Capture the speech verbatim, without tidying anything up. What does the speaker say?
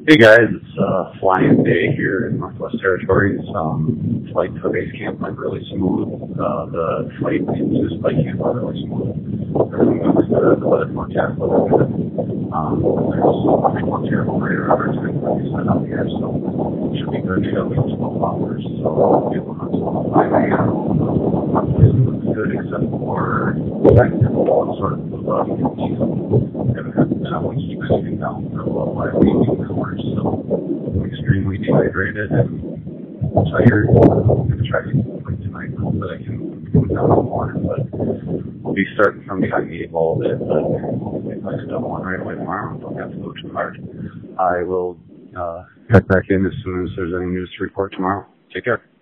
Hey guys, it's uh, flying day here in Northwest Territories. Um, flight to base camp went really smooth. Uh, the flight into flight camp went really smooth. Everything looks good. The weather forecast looks good. Um, there's pretty much terrible radar over twenty percent up here, so it should be good to go for twelve hours. So we'll be able to until five a m. Everything looks good except for technical sort of uh, haven't been able to keep anything down for about five eighteen hours. So I'm extremely dehydrated and tired. I'm going to try to get sleep tonight so that I can go down some water, but I'll be starting from behind the eight ball a bit, but if I step on right away tomorrow, I don't have to go too hard. I will uh, check back in as soon as there's any news to report tomorrow. Take care.